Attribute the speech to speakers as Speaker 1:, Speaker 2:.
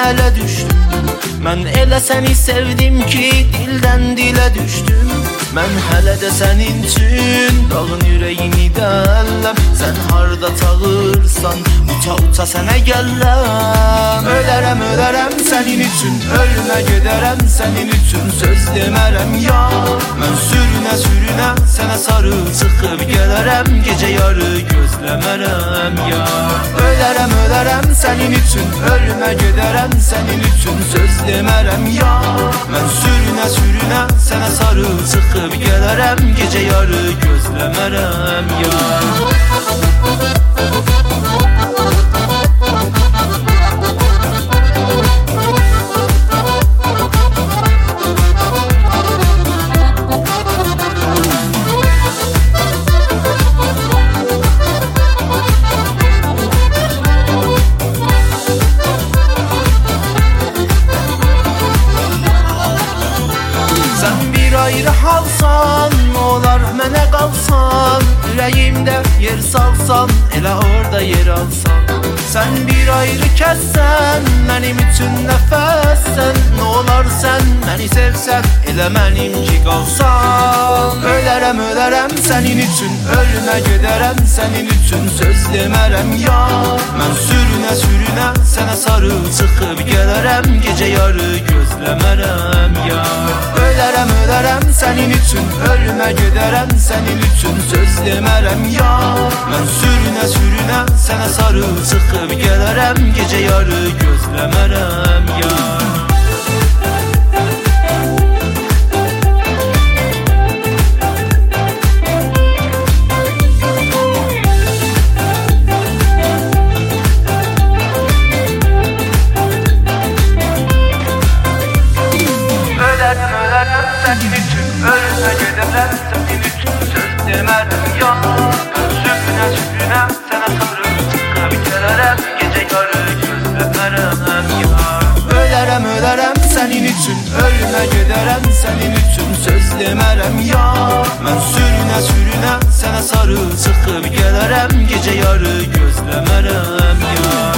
Speaker 1: ələ düşdüm. Mən elə səni sevdim ki, dildən dilə düşdüm. Mən hələ də sənin üçün dağın ürəyini dəlləm. Sən harda çağırsan, uça-uça sənə gəlləm. Ölərəm, ölərəm sənin üçün, ölümə gedərəm sənin üçün. Söz demərəm ya, mən sürünə-sürünə sənə sarı çıxıb gələrəm. Gecə yarı gözləmərəm ya. Ölərəm, ölərəm sənin üçün, ölümə gedərəm sənin üçün. Söz demərəm ya, mən sürünə-sürünə sənə sarı çıxıb gələrəm. Gecə yarı gözləmərəm ya. Ayrı halsan, olar mənə qalsan. Ürəyimdə yer salsan, elə orada yer alsan. Sən bir ayrı kəssən, mənim üçün nəfəssən. Nə olar sən məni sevsən, elə mənimki qalsan. Ölərəm, ölərəm sənin üçün, ölümə gedərəm sənin üçün. Söz demərəm ya, mən sürünə-sürünə sənə sarı çıxıb gələrəm. Gecə yarı gözləmərəm ya. Ölərəm, ölərəm sənin üçün, ölümə gedərəm sənin üçün. Söz demərəm ya, mən sürünə-sürünə sənə sarı çıxıb gələrəm. Gecə yarı gözləmərəm ya. Ölərəm, ölərəm sənin üçün, ölümə gedərəm sənin üçün. Söz demərəm ya, mən sürünə-sürünə sənə sarı çıxıb gələrəm. Gecə yarı gözləmərəm ya. Ölərəm, ölərəm sənin üçün, ölümə gedərəm sənin üçün. Söz demərəm ya, mən sürünə-sürünə sənə sarı çıxıb gələrəm. Gecə yarı gözləmərəm ya.